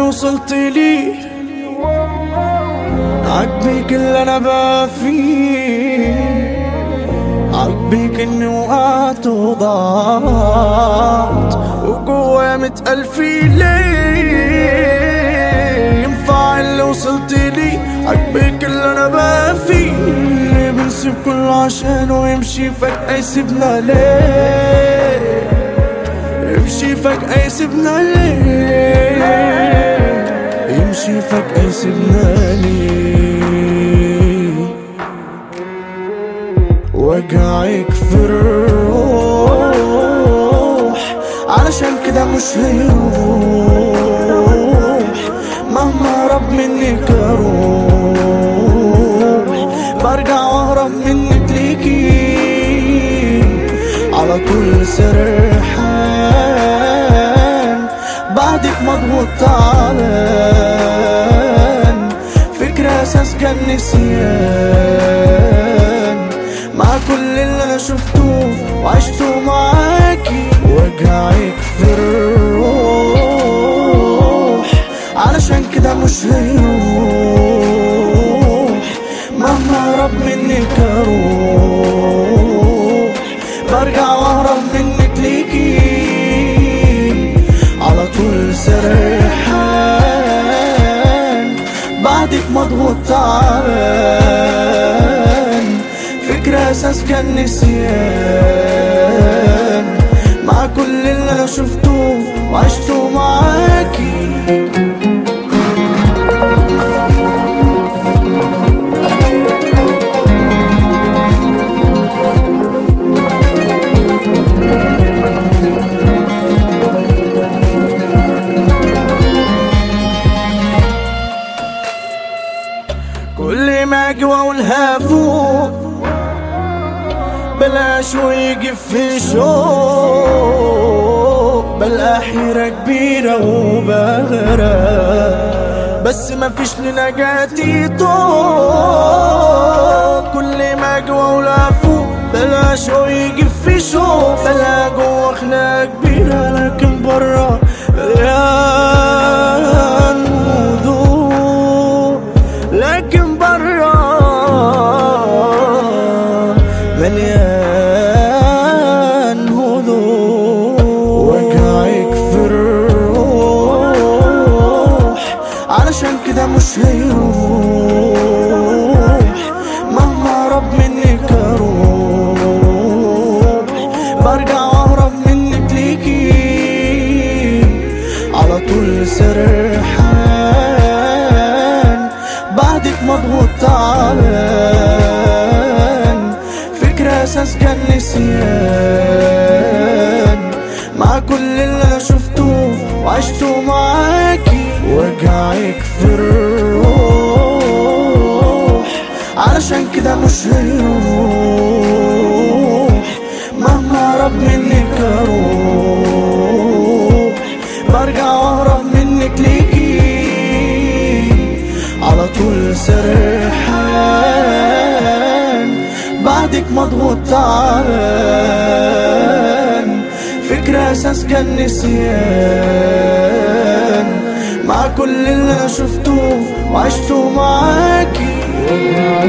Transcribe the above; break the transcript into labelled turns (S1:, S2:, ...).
S1: وصلت لي، عاجبك اللي انا بقى فيه، عاجبك اني وقعت وضعت وجوايا متألفي ليه. ينفع اللي وصلت لي، عاجبك اللي انا بقى فيه، اللي بنسيب كله عشانه يمشي فجأة يسيبنا ليه، يمشي فجأة يسيبنا ليه، يمشي فجأة يسيبنا ليه. وجعك في الروح علشان كده مش هيروح، مهما هرب منك اروح، برجع واهرب منك ليكي على طول سرحان، بعدك مضغوط تعبان، فكرة اساس كان نسيان، مع كل اللي انا شفته وعشته معاكي. وجعك في الروح علشان كده مش هيروح، مهما هرب منك اروح، برجع واهرب منك ليكي على طول سرحان، بعدك مضغوط تعبان، فكرة اساس كان نسيان، مع كل اللي انا شفته وعشته معاكي. كل ما اجي واقولها فوق بلاش ويجي في شوق، بلقى حيرة كبيرة وبغرق، بس مفيش لنجاتي طوق. كل ما اجي واقولها فوق بلاش ويجي في شوق، بلقى جوا خناقة كبيرة لكن برا مليان هدوء، لكن برا مليان هدوء. وجعك في الروح علشان كده مش هيروح، مهما هرب منك اروح، برجع واهرب منك ليكي على طول سرحان، بعدك مضغوط تعبان، فكرة اساس كان نسيان، مع كل اللي انا شفته وعشته معاكي. وجعك في الروح علشان كده مش هيروح، مهما هرب منك اروح، برجع واهرب منك ليكي على طول سرحان، بعدك مضغوط تعبان، فكرة اساس كان نسيان، مع كل اللي انا شفته وعشته معاكي.